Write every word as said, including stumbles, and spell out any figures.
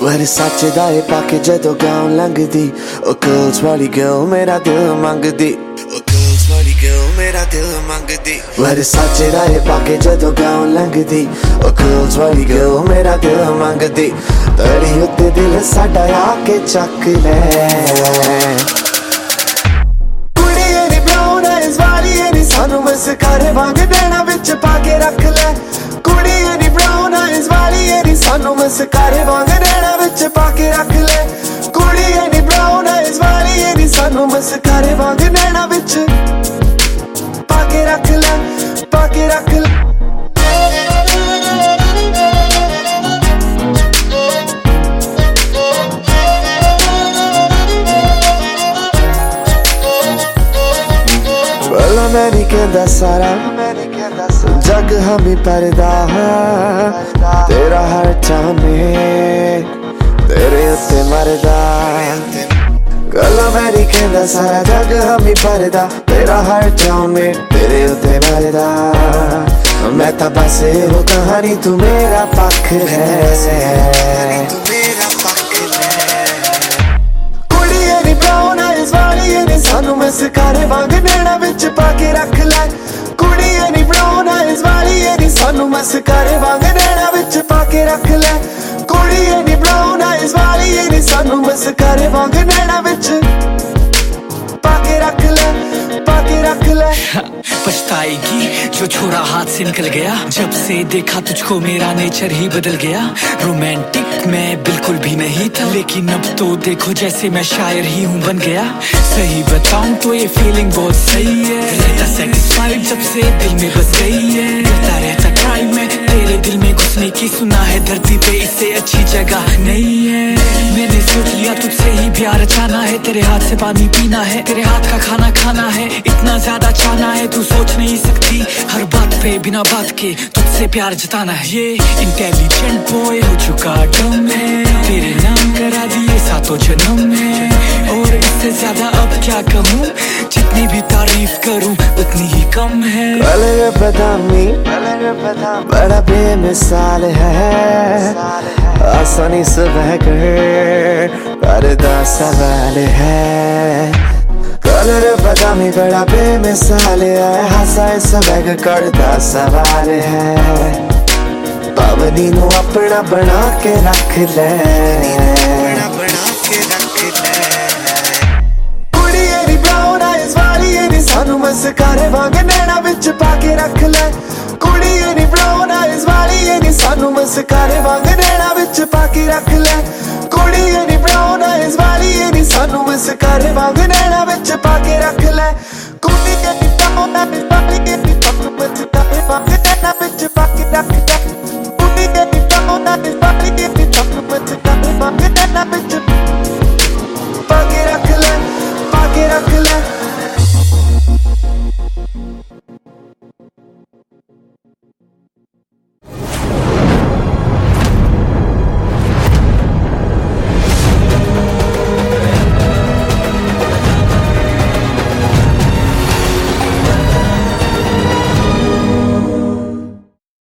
ਵਰਸਾਚੇ ਦਾ ਏ ਪਾ ਕੇ ਜਦੋਂ ਗਾਉਂ ਲੰਘਦੀ ਉਹ girls ਵਾਲੀ girl ਮੇਰਾ ਦਿਲ ਮੰਗਦੀ ਉਹ girls ਵਾਲੀ girl ਮੇਰਾ ਦਿਲ ਮੰਗਦੀ ਵਰਸਾਚੇ ਦਾ ਏ ਪਾ ਕੇ ਜਦੋਂ ਗਾਉਂ ਲੰਘਦੀ ਉਹ girls ਵਾਲੀ girl ਮੇਰਾ ਦਿਲ ਮੰਗਦੀ ਤੜੀ ਉੱਤੇ ਦਿਲ ਸਾਡਾ ਆ ਕੇ ਚੱਕ ਲੈ ਕੁੜੀਏ ਨੀ ਬਰਾਊਨ ਆਈਜ਼ ਵਾਲੀ ਨੀ ਸਾਨੂੰ ਮਸਕਾਰੇ ਵਾਂਗ ਨੈਣਾ ਵਿੱਚ ਪਾ ਕੇ ਰੱਖ ਲੈ ਕੁੜੀਏ ਨੀ ਬਰਾਊਨ ਆਈਜ਼ ਵਾਲੀ ਨੀ ਸਾਨੂੰ ਮਸਕਾਰੇ ਵਾਂਗ ਨੈਣਾ ਵਿੱਚ ਪਾ ਕੇ ਰੱਖ ਲੈ ਕੁੜੀਏ ਨੀ ਬਰਾਊਨ ਆਈਜ਼ ਵਾਲੀ ਨੀ ਸਾਨੂੰ ਮਸਕਾਰੇ ਵਾਂਗ ਨੈਣਾ ਵਿੱਚ ਪਾ ਕੇ ਰੱਖ ਲੈ ਪਾ ਕੇ ਰੱਖ ਲੈ मैंने कहता सारा जग हम ही पर्दा तेरा हर चामे तेरे उत्ते मरदा गला मेरी कहता सारा जग हम ही पर्दा तेरा हर चामे तेरे उत्ते मरदा मैं तो बस वो कहानी तू मेरा पख है ਸਾਨੂੰ ਮਸਕਾਰੇ ਵਾਂਗ ਨੈਣਾ ਵਿੱਚ ਪਾ ਕੇ ਰੱਖ ਲੈ ਕੁੜੀਏ ਨੀ ਬਰਾਊਨ ਆਈਜ਼ ਵਾਲੀ ਨੀ ਸਾਨੂੰ ਮਸਕਾਰੇ ਵਾਂਗ ਨੈਣਾ ਵਿੱਚ ਪਾ ਕੇ ਰੱਖ ਲੈ ਕੁੜੀਏ ਨੀ ਬਰਾਊਨ ਆਈਜ਼ ਵਾਲੀ ਨੀ ਸਾਨੂੰ ਮਸਕਾਰੇ ਵਾਂਗ ਨੈਣਾ ਵਿੱਚ ਪਾ ਕੇ ਰੱਖ ਲੈ ਪਾ के रख ले पछताएगी जो छोरा हाथ से निकल गया जब से देखा तुझको मेरा नेचर ही बदल गया रोमांटिक मैं बिल्कुल भी नहीं था लेकिन अब तो देखो जैसे मैं शायर ही हूँ बन गया सही बताऊं तो ये फीलिंग बहुत सही है रहता सेटिस्फाइड जब से दिल में बस गई है रहता रहता ट्राई में तेरे दिल में घुसने की सुना है धरती पे इससे अच्छी जगह नहीं है मैंने सोच लिया तुझसे ही प्यार अचाना है तेरे हाथ से पानी पीना है तेरे हाथ का खाना खाना है इतना ज्यादा चाहना है तू सोच नहीं सकती हर बात पे बिना बात के तुझसे प्यार जताना है ये इंटेलिजेंट बॉय हो चुका डम है तेरे नाम करा दिए सातों जन्म है और इससे ज्यादा अब क्या कहूँ जितनी भी तारीफ करूँ उतनी ही कम है कलर बदामी बड़ा बेमिसाल है आसानी से बहकर पर्दा सवाल है कलर बदामी बड़ा बेमिसाल है हंसाए सबक करता सवाल है पावनी नू अपना बना के रख ले कुड़िए नी ब्राउन आइज वाली नी सानू मस्कारे वांग नैना विच पा के रख ले कुड़िए नी ब्राउन आइज वाली नी सानू मस्कारे वांग नैना विच पा के रख ले कुड़िए नी ब्राउन आइज वाली नी सानू मस्कारे वांग नैना विच पा के रख ले कुड़िए नी ब्राउन आइज वाली नी सानू मस्कारे वांग नैना विच पा के रख ले कुड़िए नी ब्राउन आइज वाली नी